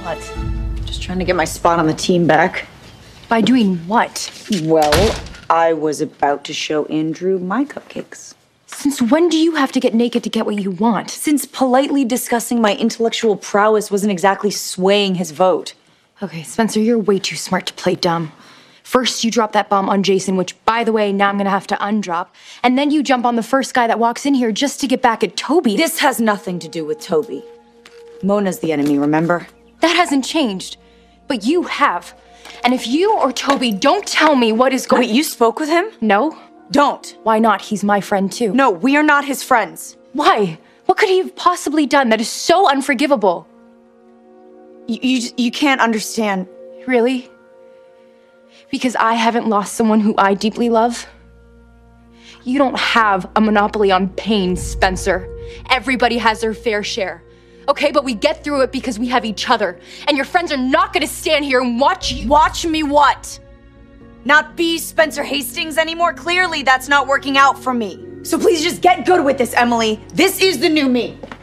What? Just trying to get my spot on the team back. By doing what? Well, I was about to show Andrew my cupcakes. Since when do you have to get naked to get what you want? Since politely discussing my intellectual prowess wasn't exactly swaying his vote. Okay, Spencer, you're way too smart to play dumb. First, you drop that bomb on Jason, which, by the way, now I'm gonna have to undrop. And then you jump on the first guy that walks in here just to get back at Toby. This has nothing to do with Toby. Mona's the enemy, remember? That hasn't changed. But you have. And if you or Toby don't tell me what is going— Wait, you spoke with him? No? Don't. Why not? He's my friend, too. No, we are not his friends. Why? What could he have possibly done that is so unforgivable? You can't understand. Really? Because I haven't lost someone who I deeply love? You don't have a monopoly on pain, Spencer. Everybody has their fair share. Okay, but we get through it because we have each other. And your friends are not gonna stand here and watch you— Watch me what? Not be Spencer Hastings anymore? Clearly that's not working out for me. So please just get good with this, Emily. This is the new me.